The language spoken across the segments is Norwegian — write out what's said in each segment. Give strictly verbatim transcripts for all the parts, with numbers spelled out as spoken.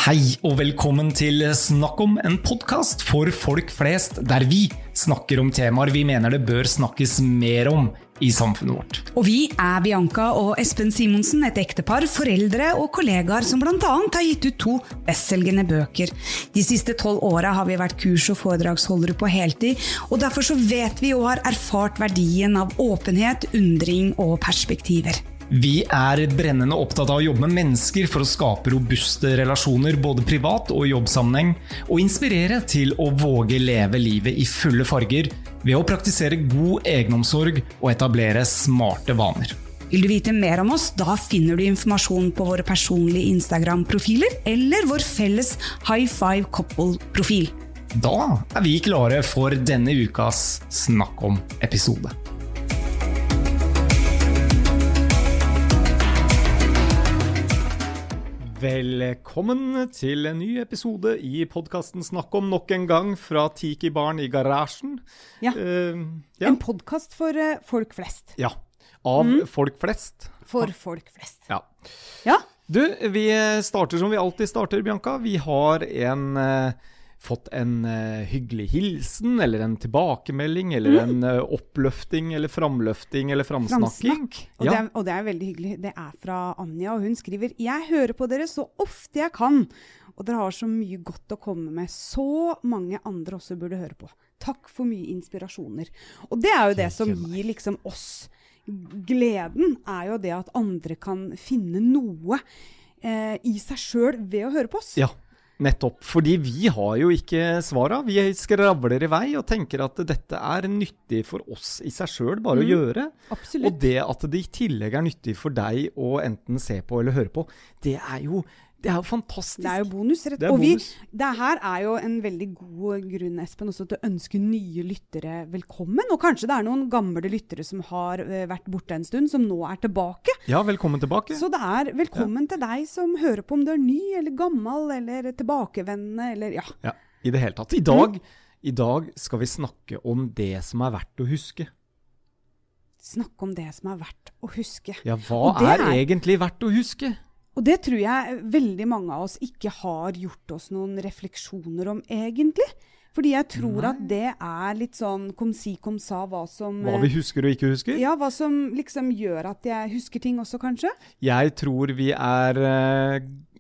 Hei og velkommen til Snakk om, en podcast for folk flest, der vi snakker om temaer vi mener det bør snakkes mer om i samfunnet vårt. Og vi er Bianca og Espen Simonsen, et ektepar, foreldre og kollegaer som blant annet har gitt ut to bestselgende bøker. De siste tolv årene har vi vært kurs- og foredragsholdere på heltid, og derfor så vet vi og har erfart verdien av åpenhet, undring og perspektiver. Vi er brennende opptatt av å jobbe med mennesker for å skape robuste relasjoner, både privat og jobbsammenheng, og inspirere til å våge leve livet i fulle farger ved å praktisere god egenomsorg og etablere smarte vaner. Vil du vite mer om oss, da finner du informasjon på våre personlige Instagram-profiler eller vår felles High Five Couple-profil. Da er vi klare for denne ukas Snakk om-episode. Velkommen til en ny episode i podcasten Snakk om, nok en gang fra Tiki Barn i garasjen. Ja, uh, ja. En podcast for uh, folk flest. Ja, av mm. folk flest. For folk flest. Ja. Ja. Du, vi starter som vi alltid starter, Bianca. Vi har en... Uh, fått en uh, hyggelig hilsen, eller en tilbakemelding, eller mm. en uh, oppløfting, eller framløfting, eller framsnakking. Framsnakk. Og, ja. det er, og det er veldig hyggelig. Det er fra Anja, og hun skriver: «Jeg hører på dere så ofte jeg kan, og dere har så mye godt å komme med. Så mange andre også burde høre på. Takk for mye inspirasjoner.» Og det er jo det som gir liksom oss gleden, er jo det at andre kan finne noe eh, i seg selv ved å høre på oss. Ja. Nettopp, fordi vi har jo ikke svaret. Vi skravler i vei og tenker at dette er nyttig for oss i seg selv bare mm, å gjøre. Absolutt. Og det at det i tillegg er nyttig for deg å enten se på eller høre på, det er jo, det er jo fantastisk. Det er jo bonus, rett. Det er og vi, bonus. det her er jo en veldig god grunn, Espen, også til å ønske nye lyttere velkommen. Og kanskje det er noen gamle lyttere som har vært borte en stund, som nå er tilbake. Ja, velkommen tilbake. Så det er velkommen ja. til deg som hører på, om du er ny eller gammel eller tilbakevendende, eller ja. Ja, i det hele tatt. I dag, mm. i dag skal vi snakke om det som er verdt å huske. Snakke om det som er verdt å huske. Ja, hva er, er egentlig verdt å huske? Og det tror jeg veldig mange av oss ikke har gjort oss noen refleksjoner om egentlig. Fordi jeg tror Nei. at det er litt sånn kom si, kom sa, hva som... Hva vi husker og ikke husker? Ja, hva som liksom gjør at jeg husker ting også, kanskje. Jeg tror vi er eh,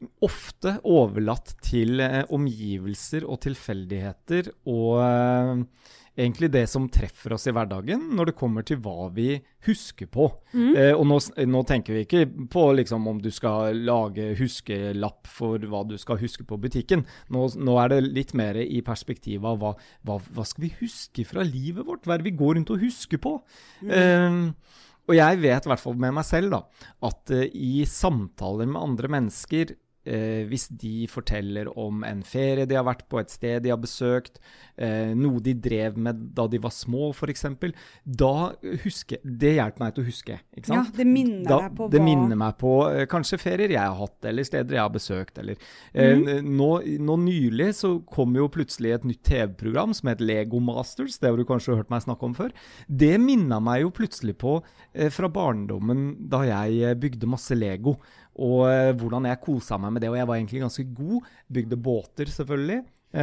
ofte overlatt til eh, omgivelser og tilfeldigheter og... Eh, egentlig det som treffer oss i hverdagen når det kommer til hva vi husker på. Mm. Eh, og nå, nå tenker vi ikke på liksom, om du skal lage huskelapp for hva du skal huske på butikken. Nå, nå er det litt mer i perspektiv av hva, hva, hva skal vi huske fra livet vårt? Hva er det vi går rundt og husker på? Mm. Eh, og jeg vet i hvert fall med meg selv da, at eh, i samtaler med andre mennesker, Eh, hvis de forteller om en ferie de har vært på, et sted de har besøkt, eh, noe de drev med da de var små for eksempel, da husker, det hjelper meg til å huske, ikke sant? Ja, det minner da, deg på det hva... minner meg på eh, kanskje ferier jeg har hatt, eller steder jeg har besøkt, eller eh, mm. nå, nå nylig så kom jo plutselig et nytt T V-program som heter Lego Masters, det har du kanskje hørt meg snakke om før. Det minner meg jo plutselig på eh, fra barndommen da jeg bygde masse Lego, og eh, hvordan jeg koset meg med det, og jeg var egentlig ganske god, bygde båter selvfølgelig.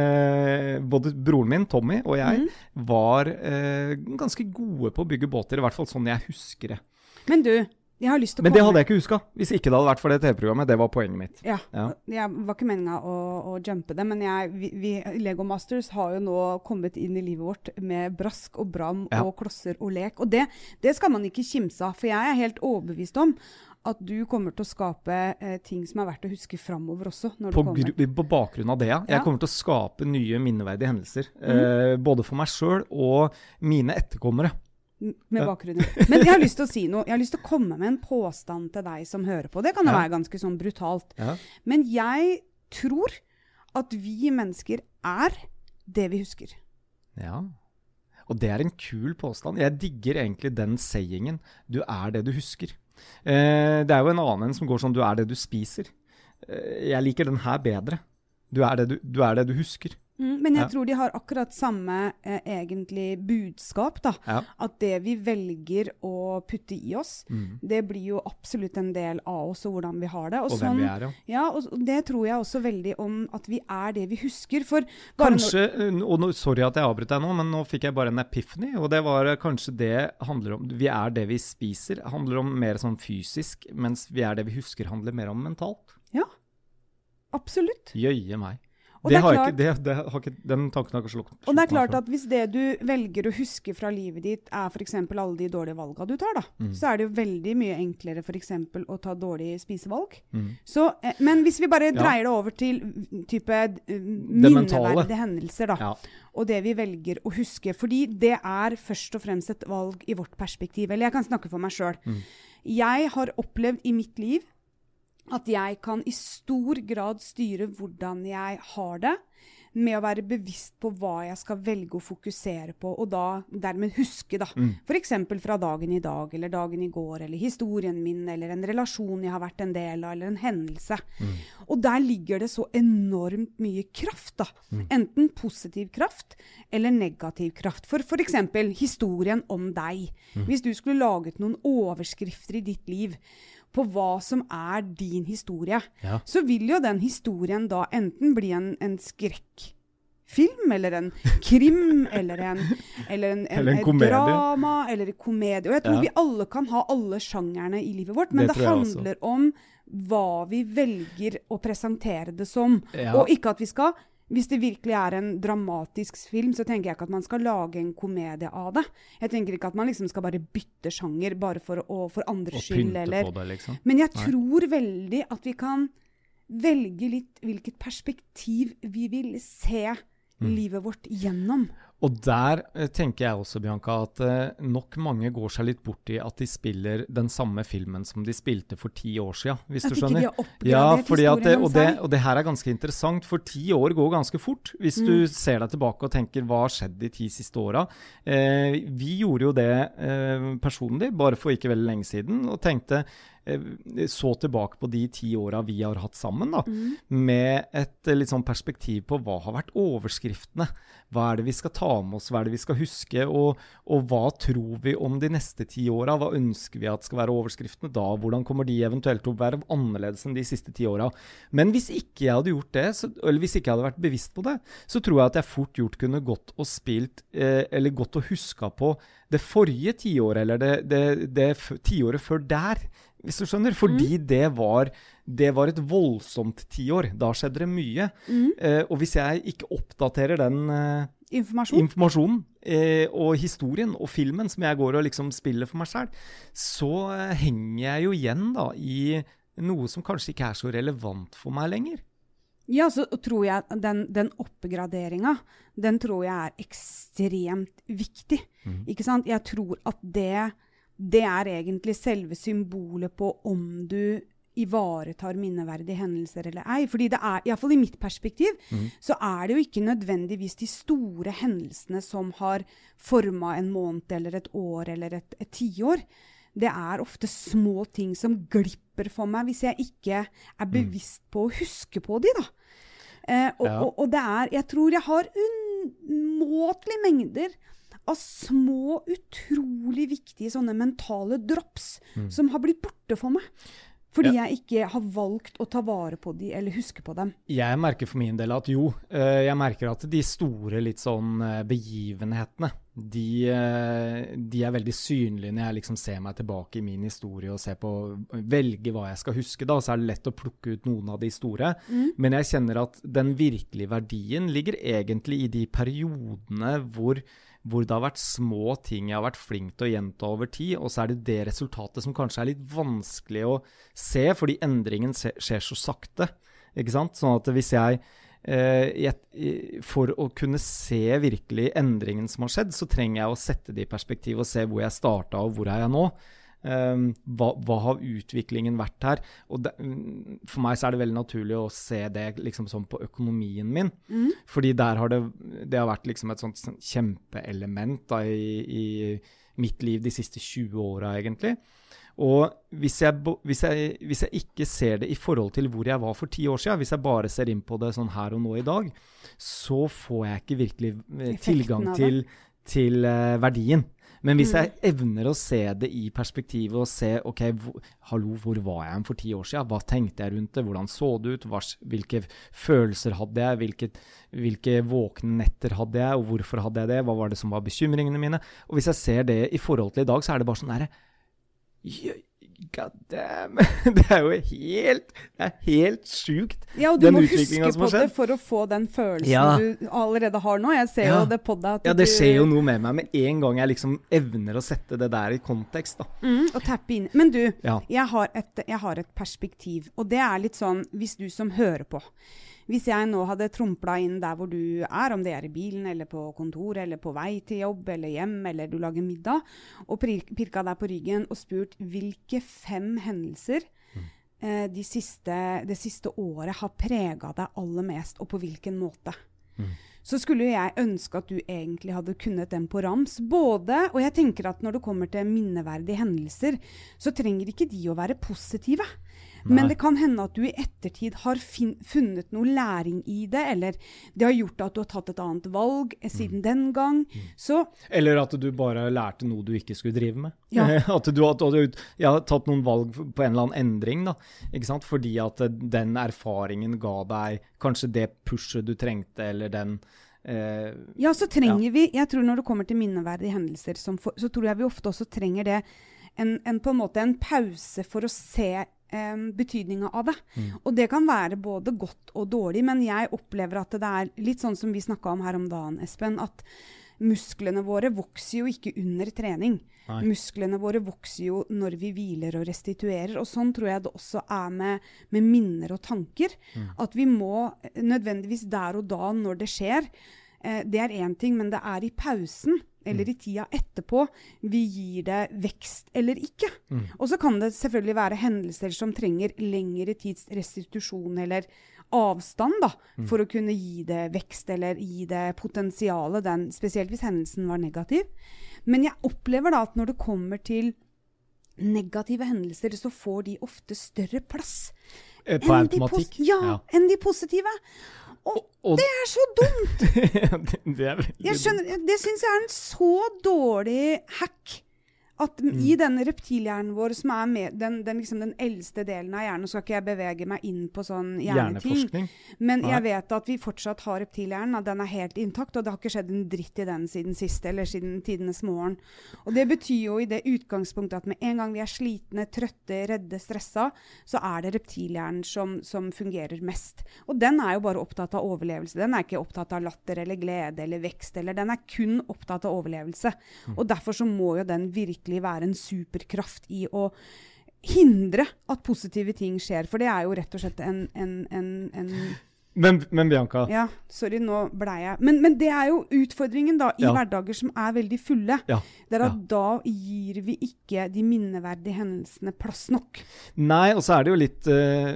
Eh, både broren min, Tommy, og jeg mm. var eh, ganske gode på å bygge båter, i hvert fall sånn jeg husker det. Men du, jeg har lyst til å Men komme... det hadde jeg ikke husket, hvis ikke det hadde vært for det T V-programmet, det var poenget mitt. Ja, ja. jeg var ikke meningen å, å jumpe det, men jeg, vi, vi, Lego Masters har jo nå kommet inn i livet vårt med brask og bram ja. og klosser og lek, og det, det skal man ikke kimse av, for jeg er helt overbevist om at du kommer til å skape eh, ting som er verdt å huske fremover også. Når på, du kommer. På bakgrunn av det, ja. Jeg ja. kommer til å skape nye minneverdige hendelser. Mm. Eh, både for meg selv og mine etterkommere. Med bakgrunnen. Men jeg har lyst til å si noe. Jeg har lyst til å komme med en påstand til deg som hører på. Det kan jo ja. være ganske sånn brutalt. Ja. Men jeg tror at vi mennesker er det vi husker. Ja. Og det er en kul påstand. Jeg digger egentlig den sayingen. Du er det du husker. Eh, det er jo en annen som går sånn, du er det du spiser. Eh, jeg liker den her bedre. Du er det du, du, er det du husker. Mm, men jeg Ja. tror de har akkurat samme eh, egentlig budskap, da. Ja. At det vi velger å putte i oss, Mm. det blir jo absolutt en del av oss og hvordan vi har det. Og hvem vi er, ja. Ja, og s- det tror jeg også veldig om at vi er det vi husker. For bare Kanskje, og nå, sorry at jeg avbryter deg nå, men nå fikk jeg bare en epiphany, og det var eh, kanskje det handler om, vi er det vi spiser, handler om mer sånn fysisk, mens vi er det vi husker handler mer om mentalt. Ja, absolutt. Jøye meg. Og Det det er har klart- ikke, det, det har ikke, den tanken har ikke slått Og det er slått meg klart før. at hvis det du velger å huske fra livet ditt er for eksempel alle de dårlige valgene du tar, da, Mm. så er det jo veldig mye enklere for eksempel å ta dårlige spisevalg. Mm. Så, eh, men hvis vi bare Ja. dreier det over til mm, type eh, mentale. minneverdige hendelser, da, Ja. og det vi velger å huske, fordi det er først og fremst et valg i vårt perspektiv. Eller jeg kan snakke for meg selv. Mm. Jeg har opplevd i mitt liv at jeg kan i stor grad styre hvordan jeg har det, med å være bevisst på hva jeg skal velge å fokusere på, og da dermed huske, da. Mm. For eksempel fra dagen i dag, eller dagen i går, eller historien min, eller en relasjon jeg har vært en del av, eller en hendelse. Mm. Og der ligger det så enormt mye kraft, da. Mm. Enten positiv kraft, eller negativ kraft. For for eksempel historien om deg. Mm. Hvis du skulle laget noen overskrifter i ditt liv, på hva som er din historie, Ja. så vil jo den historien da enten bli en, en skrekkfilm, eller en krim, eller en, eller en, en, Eller en et komedie. drama, eller en komedie. Og jeg tror Ja. vi alle kan ha alle sjangerne i livet vårt, men Det det, tror jeg også. handler om hva vi velger å presentere det som. Ja. Og ikke at vi skal, hvis det virkelig er en dramatisk film, så tenker jeg ikke at man skal lage en komedie av det. Jeg tenker ikke at man liksom skal bare bytte sjanger bare for, å, for andres Og skyld. pynte Eller. på det, liksom. Men jeg Nei. tror veldig at vi kan velge litt hvilket perspektiv vi vil se Mm. livet vårt gjennom. Og der eh, tenker jeg også, Bianca, at eh, nok mange går seg litt bort i at de spiller den samme filmen som de spilte for ti år siden, hvis At du ikke skjønner. de har oppgradert Ja, fordi at det, historien om og, det, seg. og det her er ganske interessant, for ti år går ganske fort, hvis Mm. du ser deg tilbake og tenker, hva har skjedd de ti siste åra? Eh, vi gjorde jo det eh, personlig, bare for ikke veldig lenge siden, og tenkte, eh, så tilbake på de ti åra vi har hatt sammen, da, Mm. med et eh, litt sånn perspektiv på hva har vært overskriftene. Hva er det vi skal ta med oss, hva er det vi skal huske, og, og hva tror vi om de neste ti åra? Hva ønsker vi at skal være overskriftene da? Hvordan kommer de eventuelt til å være annerledes enn de siste ti åra? Men hvis ikke jeg hadde gjort det, så, eller hvis ikke jeg hadde vært bevisst på det, så tror jeg at jeg fort gjort kunne gått og spilt, eh, eller gått og huska på det forrige tiåret, eller det, det, det f- tiåret før der, hvis du skjønner. Fordi det var, det var et voldsomt tiår. Da skjedde det mye. Mm. Eh, og hvis jeg ikke oppdaterer den eh, Informasjon. informasjonen eh, og historien og filmen som jeg går og liksom spiller for meg selv, så eh, henger jeg jo igjen da i noe som kanskje ikke er så relevant for meg lenger. Ja, så tror jeg at den, den oppgraderinga, den tror jeg er ekstremt viktig. Mhm. Ikke sant? Jeg tror at det, det er egentlig selve symbolet på om du ivaretar minneverdige hendelser eller ei. Fordi det er, i hvert fall i mitt perspektiv, Mhm. så er det jo ikke nødvendigvis de store hendelsene som har forma en måned eller et år eller et, et tiår. Det er ofte små ting som glipper for meg hvis jeg ikke er bevisst på å huske på de, da. Eh, og, Ja. og, og det er, jeg tror jeg har umåtelige mengder av små, utrolig viktige sånne mentale drops Mm. som har blitt borte for meg. Fordi Ja. jeg ikke har valgt å ta vare på de, eller huske på dem. Jeg merker for min del at jo, eh, jeg merker at de store litt sånn eh, begivenhetene, de, eh, de er veldig synlige når jeg liksom ser meg tilbake i min historie og ser på, velge hva jeg skal huske da, så er det lett å plukke ut noen av de store. Mm. Men jeg kjenner at den virkelige verdien ligger egentlig i de periodene hvor, hvor det har vært små ting jeg har vært flink til å gjenta over tid, og så er det det resultatet som kanskje er litt vanskelig å se, fordi endringen se- skjer så sakte, ikke sant? Sånn at hvis jeg, eh, jeg, for å kunne se virkelig endringen som har skjedd, så trenger jeg å sette det i perspektiv og se hvor jeg startet og hvor er jeg nå. Um, hva, hva har utviklingen vært her? Og det, mm, for meg så er det veldig naturlig å se det liksom sånn på økonomien min, Mm. fordi der har det, det har vært liksom et sånt, sånt kjempeelement da, i, i mitt liv de siste tjue åra egentlig. Og hvis jeg, hvis, jeg, hvis jeg ikke ser det i forhold til hvor jeg var for ti år siden, hvis jeg bare ser inn på det sånn her og nå i dag, så får jeg ikke virkelig tilgang til, til uh, verdien. Men hvis jeg evner å se det i perspektivet og se, ok, hvor, hallo, hvor var jeg for ti år siden? Hva tenkte jeg rundt det? Hvordan så det ut? Hva, hvilke følelser hadde jeg? Hvilke, hvilke våkne netter hadde jeg? Og hvorfor hadde jeg det? Hva var det som var bekymringene mine? Og hvis jeg ser det i forhold til i dag, så er det bare sånn der, god damn, det er jo helt, det er helt sykt. Ja, og du må huske på det for å få den følelsen ja. du allerede har nå. Jeg ser ja. jo det på deg. At ja, det du... skjer jo noe med meg med en gang jeg liksom evner å sette det der i kontekst. Da. Mm, og tappe inn. Men du, ja. jeg, har et, jeg har et perspektiv, og det er litt sånn, hvis du som hører på, hvis jeg nå hadde tromplet inn der hvor du er, om det er i bilen, eller på kontoret, eller på vei til jobb, eller hjem, eller du lager middag, og pirka deg på ryggen og spurt hvilke fem hendelser mm. eh, de siste, det siste året har preget deg aller mest, og på hvilken måte. Mm. Så skulle jeg ønske at du egentlig hadde kunnet dem på rams. Både, og jeg tenker at når det kommer til minneverdige hendelser, så trenger ikke de å være positive. Nei. Men det kan hende at du i ettertid har fin- funnet noe læring i det, eller det har gjort at du har tatt et annet valg siden mm. den gang. Mm. Så, eller at du bare lærte noe du ikke skulle drive med. Ja. At du har ja, tatt noen valg på en eller annen endring, da. Ikke sant? Fordi at den erfaringen ga deg kanskje det pushet du trengte, eller den... Eh, ja, så trenger ja. vi, jeg tror når det kommer til minneverdige hendelser, som for, så tror jeg vi ofte også trenger det, en, en, på en måte en pause for å se Um, betydningen av det. Mm. Og det kan være både godt og dårlig, men jeg opplever at det er litt sånn som vi snakket om her om dagen, Espen, at musklene våre vokser jo ikke under trening. Nei. Musklene våre vokser jo når vi hviler og restituerer, og sånn tror jeg det også er med, med minner og tanker. Mm. At vi må nødvendigvis der og da når det skjer, eh, det er en ting, men det er i pausen, eller i tida etterpå, vi gir det vekst eller ikke. Mm. Og så kan det selvfølgelig være hendelser som trenger lengre tids restitusjon eller avstand da, mm. for å kunne gi det vekst eller gi det potensialet, den, spesielt hvis hendelsen var negativ. Men jeg opplever da at når det kommer til negative hendelser, så får de ofte større plass. På enn automatikk? De ja, ja, enn de positive. Og, og, og det er så dumt! det, det, er jeg skjønner, det synes jeg er en så dårlig hack. At mm. i denne reptilhjernen vår, som er med, den, den, liksom den eldste delen av hjernen, så skal ikke jeg bevege meg inn på sånn hjerneting. Men jeg vet at vi fortsatt har reptilhjernen, at den er helt intakt, og det har ikke skjedd en dritt i den siden siste, eller siden tidenes morgen. Og det betyr jo i det utgangspunktet at med en gang vi er slitne, trøtte, redde, stressa, så er det reptilhjernen som, som fungerer mest. Og den er jo bare opptatt av overlevelse. Den er ikke opptatt av latter eller glede eller vekst, eller den er kun opptatt av overlevelse. Mm. Og derfor så må jo den virkelig være en superkraft i å hindre at positive ting skjer, for det er jo rett og slett en... en, en, en men, men Bianca... Ja, sorry, nå ble jeg... Men, men det er jo utfordringen da, i ja. hverdager som er veldig fulle. Ja. Det er at ja. da gir vi ikke de minneverdige hendelsene plass nok. Nei, og så er det jo litt... Uh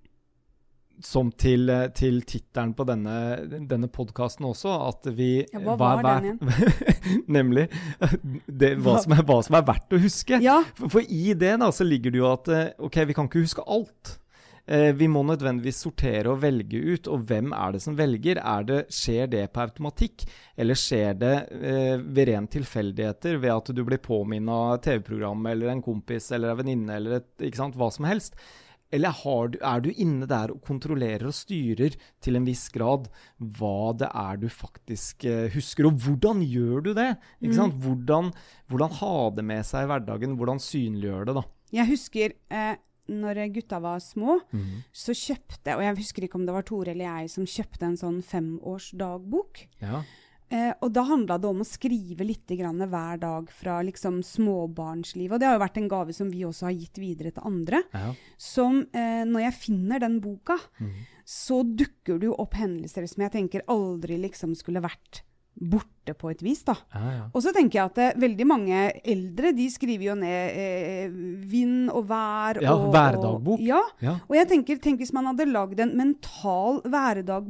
som til, til tittelen på denne, denne podcasten også, at vi... Ja, hva var hva, den igjen? Nemlig, det, hva, som er, hva som er verdt å huske. Ja. For, for i det da, så ligger det jo at, ok, vi kan ikke huske alt. Eh, vi må nødvendigvis sortere og velge ut, og hvem er det som velger? Er det, skjer det på automatikk, eller skjer det eh, ved ren tilfeldigheter, ved at du blir påminnet av T V-program, eller en kompis, eller en venninne, eller et, ikke sant, hva som helst? Eller har du, er du inne der og kontrollerer og styrer til en viss grad hva det er du faktisk eh, husker, og hvordan gjør du det? Ikke sant? Mm. Hvordan, hvordan ha det med seg i hverdagen, hvordan synliggjør det da? Jeg husker, eh, når gutta var små, mm. så kjøpte, og jeg husker ikke om det var Tore eller jeg som kjøpte en sånn femårs dagbok. Ja. Eh, og da handlet det om å skrive litt grann hver dag fra liksom småbarnslivet. Og det har jo vært en gave som vi også har gitt videre til andre. Ja. Som eh, når jeg finner den boka, mm. så dukker det jo opp hendelser som jeg tenker aldri liksom skulle vært borte på et vis da. Ja, ja. Og så tenker jeg at eh, veldig mange eldre, de skriver jo ned eh, vind og vær. Ja, og, værdagbok. Og, ja, ja, og jeg tenker, tenk hvis man hadde laget en mental værdagbok,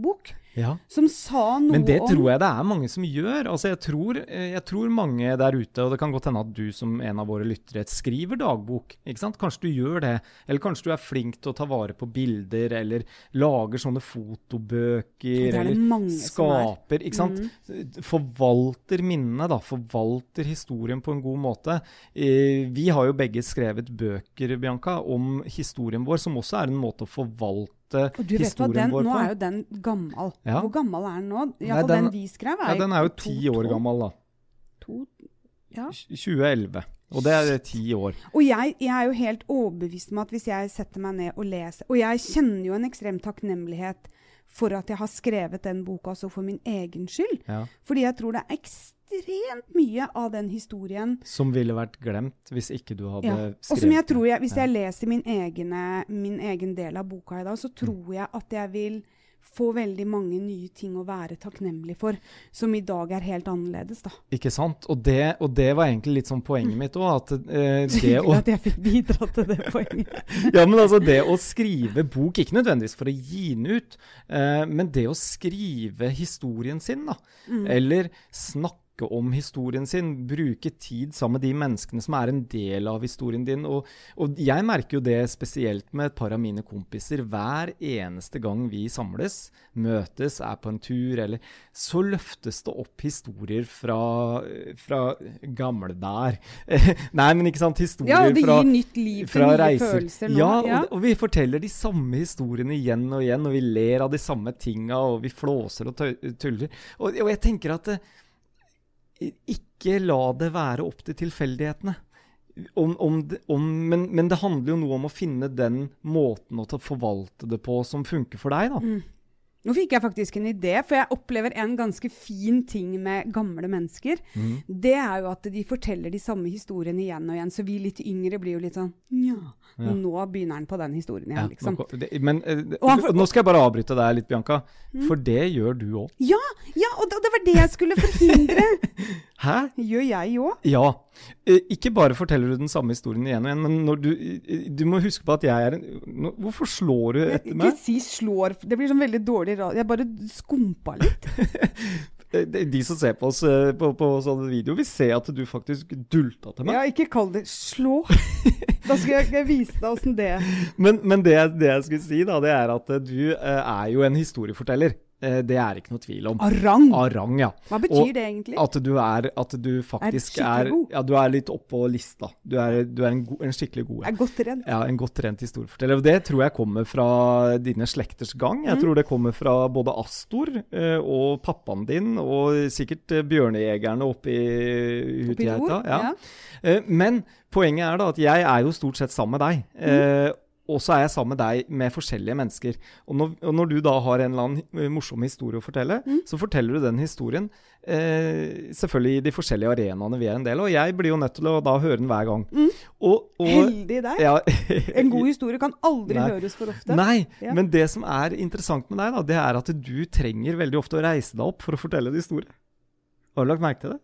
Ja. som sa noe om... Men det tror jeg det er mange som gjør. Altså jeg tror, jeg tror mange der ute, og det kan godt hende at du som en av våre lyttere skriver dagbok, ikke sant? Kanskje du gjør det, eller kanskje du er flink til å ta vare på bilder, eller lager sånne fotobøker, eller skaper, ikke sant? Mm. Forvalter minnene da, forvalter historien på en god måte. Vi har jo begge skrevet bøker, Bianca, om historien vår, som også er en måte å forvalte og du vet hva, den, nå er jo den gammel. Ja. Hvor gammel er den nå? Ja, Nei, den, den vi skrev er ja, den er jo ti år gammel da. To, ja. tjue elleve. Og det er ti år. Og jeg, jeg er jo helt overbevist om at hvis jeg setter meg ned og leser, og jeg kjenner jo en ekstrem takknemlighet for at jeg har skrevet den boka også for min egen skyld. Ja. Fordi jeg tror det er ekstremt mye av den historien som ville vært glemt hvis ikke du hadde ja. skrevet. Og som jeg tror jeg, hvis jeg leser min egen, min egen del av boka i dag, så tror jeg at jeg vil få veldig mange nye ting å være takknemlig for, som i dag er helt annerledes da. Ikke sant? Og det, og det var egentlig litt sånn poenget mitt også, at eh, det å... at jeg fikk bidra til det poenget. Ja, men altså det å skrive bok, ikke nødvendigvis for å gi den ut, eh, men det å skrive historien sin da, mm. eller snakke om historien sin, bruke tid sammen med de menneskene som er en del av historien din, og, og jeg merker jo det spesielt med et par av mine kompiser, hver eneste gang vi samles, møtes, er på en tur, eller så løftes det opp historier fra, fra gamle der. Nei, men ikke sant, historier fra... Ja, det gir nytt liv til nye reiser. Følelser nå. Ja, ja. Og, og vi forteller de samme historiene igjen og igjen, og vi ler av de samme tingene, og vi flåser og tuller. Og, og jeg tenker at ikke la det være opp til tilfeldighetene. Om, om det, om, men, men det handler jo noe om å finne den måten å forvalte det på som funker for deg da. Mm. Nå fikk jeg faktisk en idé, for jeg opplever en ganske fin ting med gamle mennesker. Mm. Det er jo at de forteller de samme historiene igjen og igjen, så vi litt yngre blir jo litt sånn, ja, ja. Nå begynner han på den historien igjen, liksom. Ja, det, men for, nå skal jeg bare avbryte deg litt, Bianca, mm. for det gjør du også. Ja, ja, og det var det jeg skulle forhindre. Hæ? Gjør jeg også? Ja. Ikke bare forteller du den samme historien igjen og igjen, men når du, du må huske på at jeg er en... Hvorfor slår du etter meg? Ikke si slår, det blir sånn veldig dårlig radio. Jeg bare skumpa litt. De som ser på oss på, på sånne video, vil se at du faktisk dulta til meg. Ja, ikke kall det slå. Da skal jeg, jeg vise deg hvordan det er. Men, men det, det jeg skulle si da, det er at du er jo en historieforteller. Det er ikke noe tvil om. Arang? Arang, ja. Hva betyr og det egentlig? At du er, at du faktisk er, er ja, du er litt oppe på lista. Du er, du er en, go, en skikkelig god. Jeg er godt rent. Ja, en godt rent historieforteller. Og det tror jeg kommer fra dine slekters gang. Jeg mm. tror det kommer fra både Astor eh, og pappaen din, og sikkert eh, bjørnejegerne oppe i Hutigeita. Ja. Ja. Eh, men poenget er da at jeg er jo stort sett sammen med deg. Mm. Eh, Og så er jeg sammen med deg med forskjellige mennesker. Og når, og når du da har en eller annen morsom historie å fortelle, mm. så forteller du den historien eh, selvfølgelig i de forskjellige arenaene vi er en del av. Og jeg blir jo nødt til å da høre den hver gang. Mm. Og, og, Heldig deg. Ja, en god historie kan aldri nei, høres for ofte. Nei, ja. Men det som er interessant med deg da, det er at du trenger veldig ofte å reise deg opp for å fortelle en historie. Har du lagt merke til det?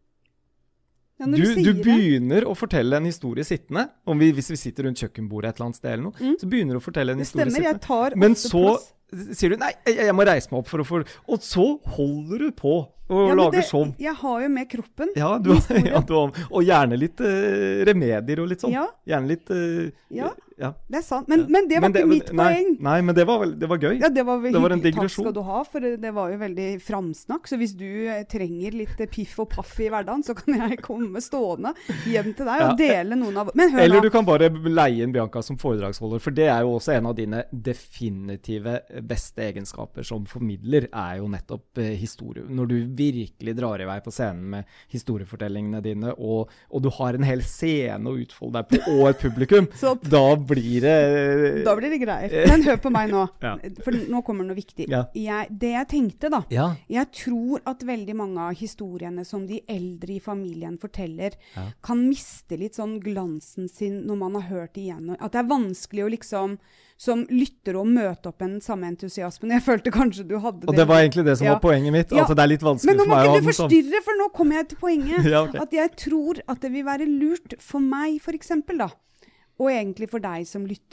Ja, du, du, du begynner å fortelle en historie sittende, om vi, hvis vi sitter rundt kjøkkenbordet et eller annet sted eller noe, mm. så begynner du å fortelle en det historie stemmer, sittende. Jeg tar Men så plass. Sier du, nei, jeg, jeg må reise meg opp for å få... Og så holder du på å ja, lage det, show. Jeg har jo med kroppen. Ja, du, ja du, og gjerne litt uh, remedier og litt sånn. Ja. Gjerne litt... Uh, ja. ja, det er sant. Men, men det var men det, ikke mitt nei, poeng. Nei, men det var, det var gøy. Ja, det var, det var en digresjon. Takk skal du ha, for det, det var jo veldig framsnakk. Så hvis du eh, trenger litt piff og paff i hverdagen, så kan jeg komme stående hjem til deg og ja. dele noen av... Men hør Eller da. du kan bare leie en Bianca som foredragsholder, for det er jo også en av dine definitive beste egenskaper som formidler, er jo nettopp eh, historie. Når du virkelig drar i vei på scenen med historiefortellingene dine, og, og du har en hel scene å utfolde deg på, og et publikum, da blir det... Da blir det greier. Men hør på meg nå, ja. for nå kommer noe viktig. Ja. Jeg, det jeg tenkte da, ja. jeg tror at veldig mange av historiene som de eldre i familien forteller, ja. kan miste litt sånn glansen sin når man har hørt igjen. At det er vanskelig å liksom, som lytter å møte opp en samme entusiasme. Jeg følte kanskje du hadde det. Og det var egentlig det som ja. var poenget mitt. Ja. Altså det er litt vanskelig for meg. Men nå må ikke du sånn. forstyrre, for nå kommer jeg til poenget. ja, okay. At jeg tror at det vil være lurt for meg, for eksempel da, og egentlig for deg som lytter,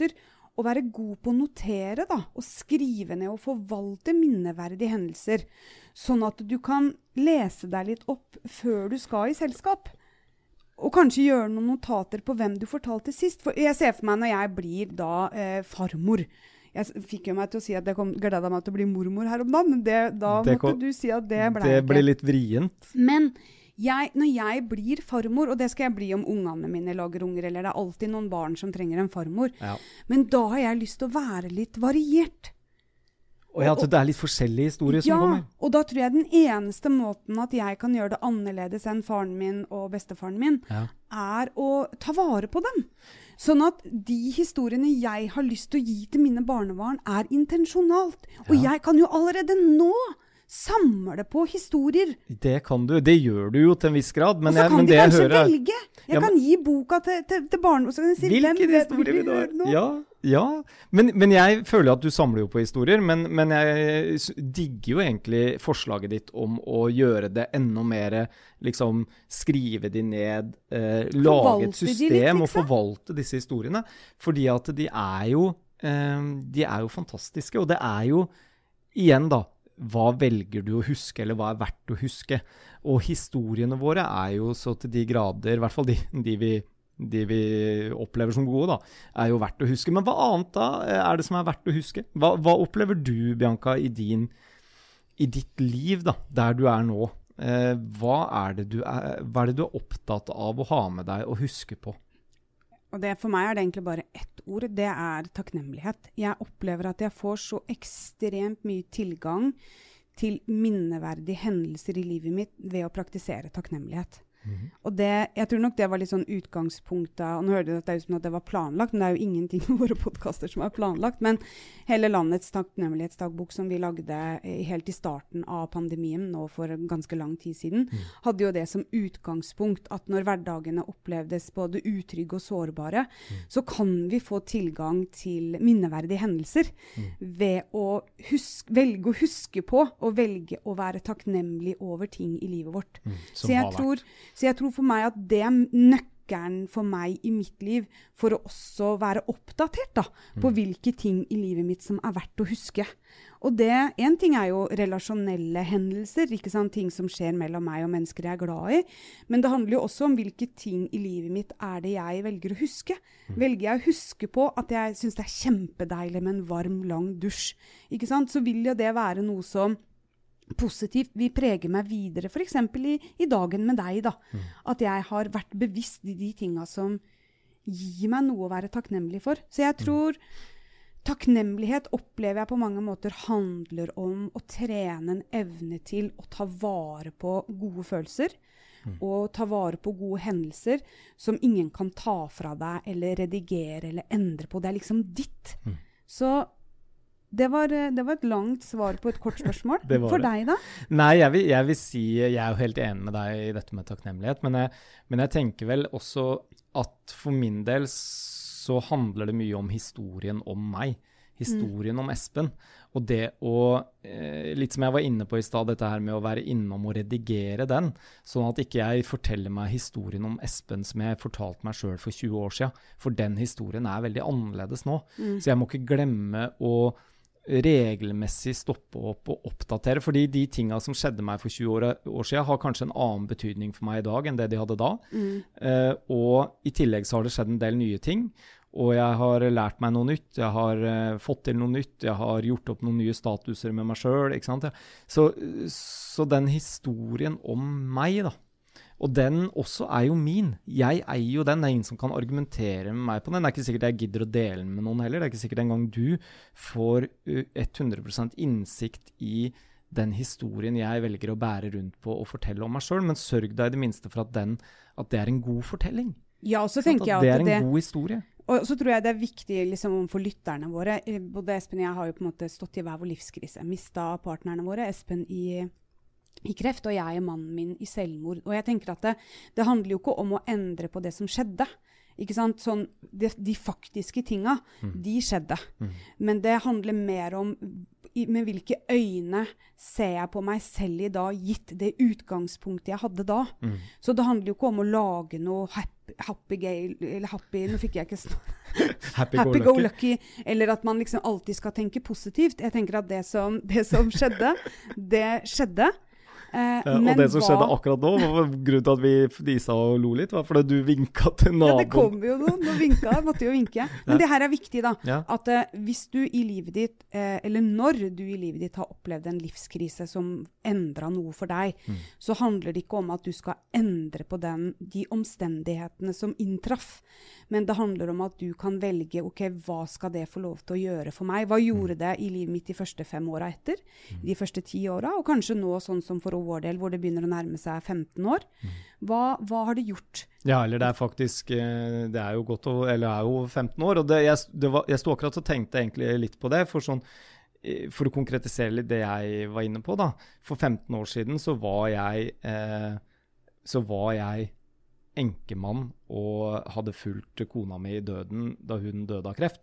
å være god på å notere da, og skrive ned og forvalte minneverdige hendelser, sånn at du kan lese deg litt opp før du skal i selskap. Og kanskje gjøre noen notater på hvem du fortalte sist. For jeg ser for meg når jeg blir da eh, farmor. Jeg fikk jo meg til å si at jeg kom, gleda meg til å bli mormor her om dagen, men det, da det måtte kom, du si at det ble det ikke. Det ble litt vrient. Men jeg, når jeg blir farmor, og det skal jeg bli om ungene mine lager unger, eller det er alltid noen barn som trenger en farmor, ja. Men da har jeg lyst til å være litt variert. Og ja, det er litt forskjellige historier ja, som kommer. Ja, og da tror jeg den eneste måten at jeg kan gjøre det annerledes enn faren min og bestefaren min, ja. er å ta vare på dem. Sånn at de historiene jeg har lyst til å gi til mine barnebarn er intensjonalt. Og ja. Jeg kan jo allerede nå samle på historier. Det kan du, det gjør du jo til en viss grad. Men og så jeg, kan men de det kanskje jeg hører, velge. Jeg ja, men, kan gi boka til, til, til barn. Og så kan de si, hvilke historier vil du ha? Ja, ja. Men, men jeg føler at du samler jo på historier, men, men jeg digger jo egentlig forslaget ditt om å gjøre det enda mer, liksom skrive de ned, eh, lage et system de litt, og forvalte disse historiene. Fordi at de er jo, eh, de er jo fantastiske, og det er jo, igjen da, hva velger du å huske, eller hva er verdt å huske? Og historiene våre er jo så til de grader, i hvert fall de, de, vi, de vi opplever som gode, da, er jo verdt å huske. Men hva annet da er det som er verdt å huske? Hva, hva opplever du, Bianca, i, din, i ditt liv, da, der du er nå? Eh, hva, er det du er, hva er det du er opptatt av å ha med deg og huske på? Og det, for meg er det egentlig bare ett ord, det er takknemlighet. Jeg opplever at jeg får så ekstremt mye tilgang til minneverdige hendelser i livet mitt ved å praktisere takknemlighet. Mm-hmm. Og det, jeg tror nok det var litt sånn utgangspunktet, og nå hørte du at det er som at det var planlagt, men det er jo ingenting med våre podcaster som er planlagt, men hele landets takknemlighetsdagbok som vi lagde helt i starten av pandemien, nå for ganske lang tid siden, mm. hadde jo det som utgangspunkt at når hverdagene opplevdes både utrygge og sårbare, mm. så kan vi få tilgang til minneverdige hendelser mm. ved å huske, velge å huske på, og velge å være takknemlig over ting i livet vårt. Mm. Så jeg tror Så jeg tror for meg at det er nøkkelen for meg i mitt liv for å også være oppdatert da, mm. på hvilke ting i livet mitt som er verdt å huske. Og det, en ting er jo relasjonelle hendelser, ikke sant? Ting som skjer mellom meg og mennesker jeg er glad i, men det handler jo også om hvilke ting i livet mitt er det jeg velger å huske. Mm. Velger jeg å huske på at jeg synes det er kjempedeilig med en varm, lang dusj, ikke sant? Så vil jo det være noe som positivt vil prege meg videre, for eksempel i, i dagen med deg da. Mm. At jeg har vært bevisst i de tingene som gir meg noe å være takknemlig for. Så jeg tror takknemlighet opplever jeg på mange måter handler om å trene en evne til å ta vare på gode følelser, mm. og ta vare på gode hendelser som ingen kan ta fra deg, eller redigere, eller endre på. Det er liksom ditt. Mm. Så Det var, det var et langt svar på et kort spørsmål. For det. Deg da? Nei, jeg vil, jeg vil si, jeg er jo helt enig med deg i dette med takknemlighet, men jeg, men jeg tenker vel også at for min del så handler det mye om historien om meg. Historien mm. om Espen. Og det å, eh, litt som jeg var inne på i stad, dette her med å være innom og redigere den, sånn at ikke jeg forteller meg historien om Espen som jeg fortalte meg selv for tjue år siden, for den historien er veldig annerledes nå. Mm. Så jeg må ikke glemme å regelmessig stoppe opp og oppdatere, fordi de tingene som skjedde meg for tjue år, år siden har kanskje en annen betydning for meg i dag enn det de hadde da. Mm. Eh, og i tillegg så har det skjedd en del nye ting, og jeg har lært meg noe nytt, jeg har uh, fått til noe nytt, jeg har gjort opp noen nye statuser med meg selv, ikke sant? Så, så den historien om meg da, og den også er jo min. Jeg eier jo den. Det er ingen som kan argumentere med meg på den. Det er ikke sikkert jeg gidder å dele den med noen heller. Det er ikke sikkert en gang du får hundre prosent innsikt i den historien jeg velger å bære rundt på og fortelle om meg selv, men sørg deg i det minste for at, den, at det er en god fortelling. Ja, og så tenker jeg at det er en det, god historie. Og så tror jeg det er viktig liksom, for lytterne våre. Både Espen og jeg har jo på en måte stått i hver vår livskrise. Mistet partnerne våre, Espen i i kreft, og jeg er mannen min i selvmord. Og jeg tenker at det, det handler jo ikke om å endre på det som skjedde. Ikke sant? Sånn, de, de faktiske tingene, mm. de skjedde. Mm. Men det handler mer om med hvilke øyne ser jeg på meg selv i dag, gitt det utgangspunktet jeg hadde da. Mm. Så det handler jo ikke om å lage noe happy, happy gay, eller happy, nå fikk jeg ikke snart. happy, happy go, go lucky. lucky. Eller at man liksom alltid skal tenke positivt. Jeg tenker at det som, det som skjedde, det skjedde. Eh, ja, og det som hva... skjedde akkurat nå, var grunnen til at vi fnisa og lo litt, var fordi du vinket til naboen. Ja, det kom jo noen, nå vinket, jeg måtte jo vinke. Men ja. Det her er viktig da, ja. at eh, hvis du i livet ditt, eh, eller når du i livet ditt har opplevd en livskrise som endret noe for deg, mm. så handler det ikke om at du skal endre på den, de omstendighetene som inntraff, men det handler om at du kan velge, ok, hva skal det få lov til å gjøre for meg? Hva gjorde det i livet mitt de første fem årene etter, mm. de første ti årene, og kanskje nå sånn som for vår del, hvor det begynner å nærme seg femten år. Hva, hva har det gjort? Ja, eller det er faktisk, det er jo godt, eller det er jo femten år, og det, jeg, det var, jeg stod akkurat og tenkte egentlig litt på det, for sånn, for å konkretisere litt det jeg var inne på da. For femten år siden så var jeg, eh, så var jeg enkemann og hadde fulgt kona mi i døden da hun døde av kreft.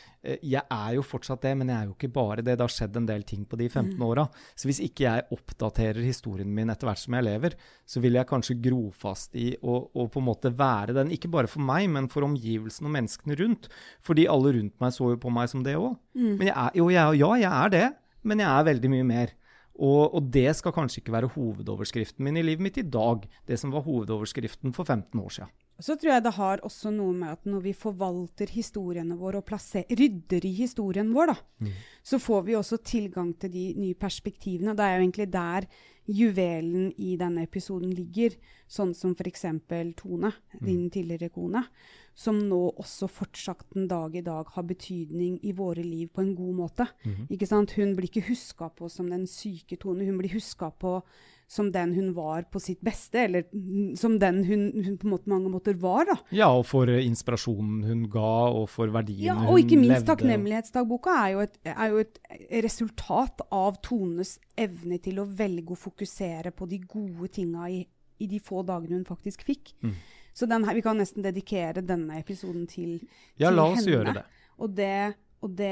Jeg er jo fortsatt det, men jeg er jo ikke bare det. Det har skjedd en del ting på de femten åra. Så hvis ikke jeg oppdaterer historien min etter hvert som jeg lever, så vil jeg kanskje gro fast i å, å på en måte være den, ikke bare for meg, men for omgivelsen og menneskene rundt. Fordi alle rundt meg så jo på meg som det også. Mm. Men jeg er, jo, jeg, ja, jeg er det, men jeg er veldig mye mer. Og, og det skal kanskje ikke være hovedoverskriften min i livet mitt i dag, det som var hovedoverskriften for femten år siden. Så tror jeg det har også noe med at når vi forvalter historiene våre og plasser, rydder i historien vår, da, mm. så får vi også tilgang til de nye perspektivene. Det er jo egentlig der juvelen i denne episoden ligger, sånn som for eksempel Tone, mm. din tidligere kone, som nå også fortsatt den dag i dag har betydning i våre liv på en god måte. Mm. Ikke sant? Hun blir ikke husket på som den syke Tone, hun blir husket på som den hun var på sitt beste, eller som den hun, hun på måte mange måter var da. Ja, og for inspirasjonen hun ga, og for verdien hun levde. Ja, og ikke minst takknemlighetsdagboka er jo, et, er jo et resultat av Tones evne til å velge å fokusere på de gode tingene i, i de få dagene hun faktisk fikk. Mm. Så den her, vi kan nesten dedikere denne episoden til, til ja, la oss henne. Gjøre det. Og det, og det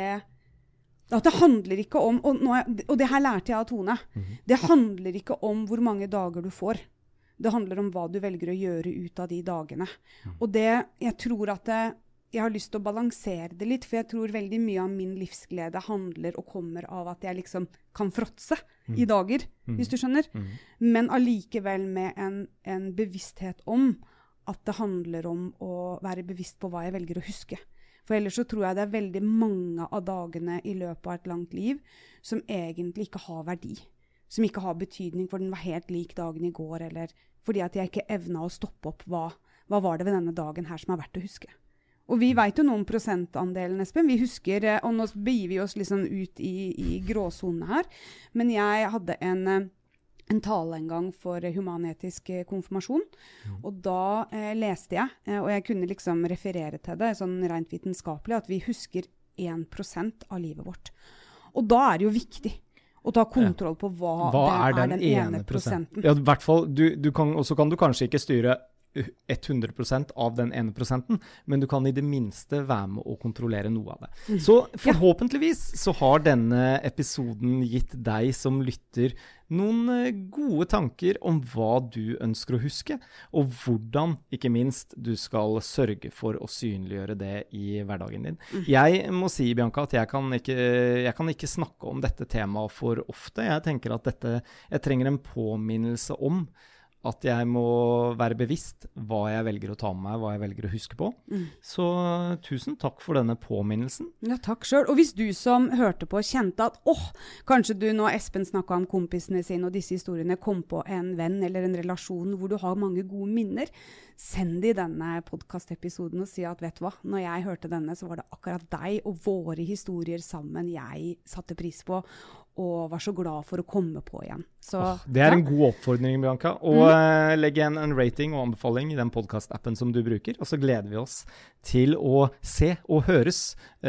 at det handler ikke om, og, nå, og det her lærte jeg av Tone, mm-hmm. det handler ikke om hvor mange dager du får. Det handler om hva du velger å gjøre ut av de dagene. Mm. Og det, jeg tror at det, jeg har lyst til å balansere det litt, for jeg tror veldig mye av min livsglede handler og kommer av at jeg liksom kan fråtse mm. i dager, mm. hvis du skjønner. Mm. Men allikevel med en, en bevissthet om at det handler om å være bevisst på hva jeg velger å huske. For ellers så tror jeg det er veldig mange av dagene i løpet av et langt liv som egentlig ikke har verdi. Som ikke har betydning, for den var helt lik dagen i går, eller fordi at jeg ikke evnet å stoppe opp hva, hva var det ved denne dagen her som er verdt å huske. Og vi vet jo noe om prosentandelen, Espen. Vi husker, og nå begir vi oss liksom ut i, i gråsonene her, men jeg hadde en... en tale en gang for humanetisk konfirmasjon, mm. og da eh, leste jeg, eh, og jeg kunne liksom referere til det, sånn rent vitenskapelig, at vi husker én prosent av livet vårt. Og da er det jo viktig å ta kontroll på hva, hva det er den, er den ene prosenten. Ja, i hvert fall, du, du kan, og så kan du kanskje ikke styre hundre prosent av den ene prosenten, men du kan i det minste være med å kontrollere noe av det. Mm. Så forhåpentligvis så har denne episoden gitt deg som lytter noen gode tanker om hva du ønsker å huske, og hvordan, ikke minst, du skal sørge for å synliggjøre det i hverdagen din. Mm. Jeg må si, Bianca, at jeg kan, ikke, jeg kan ikke snakke om dette temaet for ofte. Jeg tenker at dette, jeg trenger en påminnelse om at jeg må være bevisst hva jeg velger å ta med meg, hva jeg velger å huske på. Mm. Så tusen takk for denne påminnelsen. Ja, takk selv. Og hvis du som hørte på kjente at, åh, kanskje du når Espen snakket om kompisene sine og disse historiene, kom på en venn eller en relasjon hvor du har mange gode minner, send de denne podcast-episoden og si at, vet du hva, når jeg hørte denne, så var det akkurat deg og våre historier sammen jeg satte pris på, og var så glad for å komme på igjen. Så, oh, det er ja. en god oppfordring, Bianca. Og mm. uh, legg igjen en rating og anbefaling i den podcast-appen som du bruker, og så gleder vi oss til å se og høres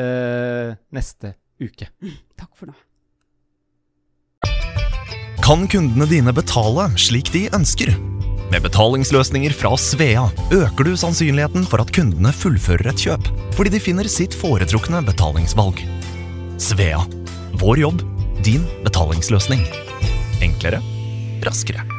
uh, neste uke. Mm. Takk for nå. Kan kundene dine betale slik de ønsker? Med betalingsløsninger fra Svea øker du sannsynligheten for at kundene fullfører et kjøp, fordi de finner sitt foretrukne betalingsvalg. Svea. Vår jobb din betalingsløsning. Enklere, raskere.